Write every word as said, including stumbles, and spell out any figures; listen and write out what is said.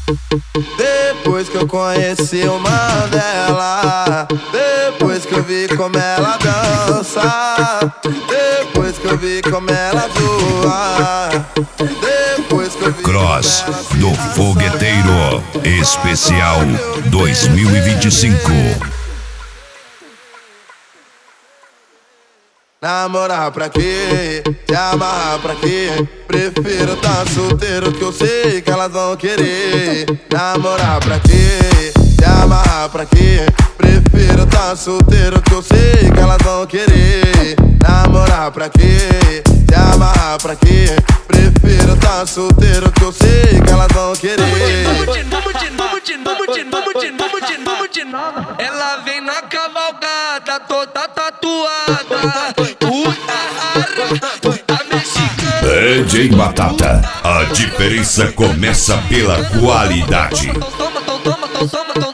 Depois que eu conheci o Mandela, depois que eu vi como ela dança, depois que eu vi como ela zoa, depois que eu vi Cross do Fogueteiro Especial dois mil e vinte e cinco. Namorar pra quê? Se amarrar pra quê? Prefiro tá solteiro que eu sei que elas vão querer. Namorar pra quê? Se amarrar pra quê? Prefiro tá solteiro que eu sei que elas vão querer. Namorar pra quê? Se amarrar pra quê? Prefiro tá solteiro que eu sei que elas vão querer. Vamos de, vamos de, vamos de, vamos de, vamos de, vamos de, vamos de nada. Ela vem na cavalgada, toda tatuada. Puta rara, puta mexicana. D J Batata, a diferença começa pela qualidade. Toma, toma, toma, toma, toma, toma.